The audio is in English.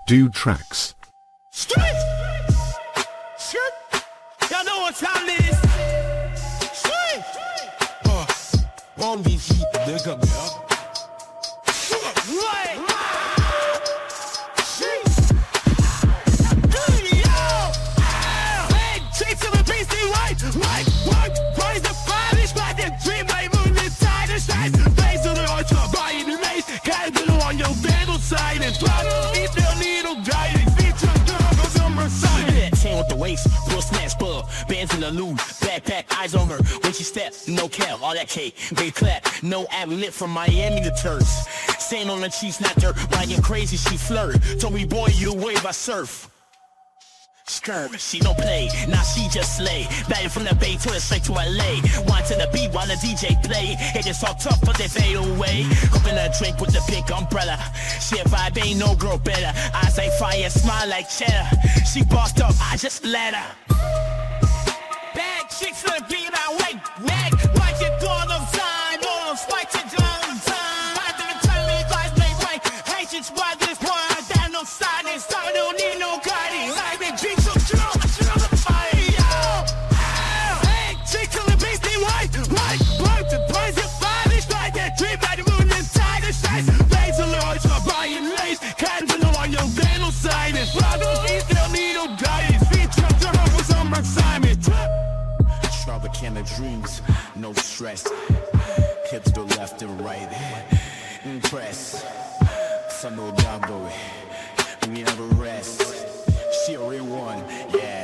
Do tracks. Street! Street! Y'all know what time it is. Street! On die heat, nigga, man. Right! With the waist, full snatch, bug, bands in the loop, backpack, eyes on her. When she step, no cap, all that cake, big clap, no ab lit from Miami to Terse. Sand on the cheeks, not dirt, riding crazy, she flirt. Told me, boy, you the wave I surf. Skirm, she don't play, now she just slay. Batting from the Bay to the straight to LA. Wine to the beat while the DJ play. Haters talk tough but they fade away. Open a drink with the pink umbrella. She a vibe, ain't no girl better. Eyes like fire, smile like cheddar. She bossed up, I just let her. Bad chicks on the beat, I wait, mag. Watch it all the time, all spikes and all the time. I think it's time me guys play right. Haitians by this point, I got no silence. I don't need no guidance. I've been drinking. Tropicana dreams, no stress. Hips to left and right. Impress. Some old dog boy. We never rest. She a real one, yeah.